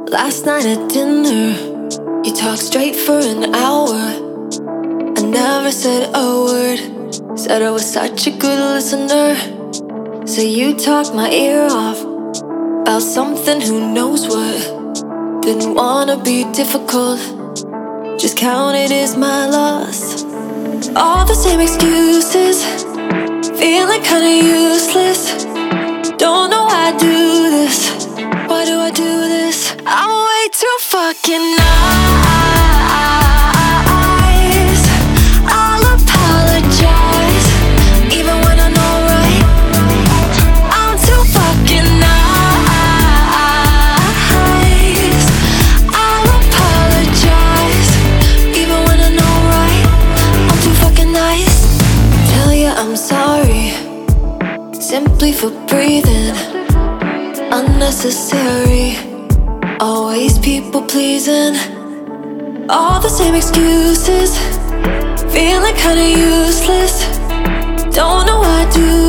Last night at dinner, you talked straight for an hour. I never said a word, said I was such a good listener. So you talked my ear off about something, who knows what. Didn't wanna be difficult, just count it as my loss. All the same excuses, feeling kinda useless. Don't know why I do this, why do I do this? I'm way too fucking nice. I'll apologize, even when I know right. I'm too fucking nice. I'll apologize, even when I know right. I'm too fucking nice. Tell you I'm sorry, simply for breathing. Unnecessary, always people pleasing. All the same excuses, feeling kinda useless. Don't know why I do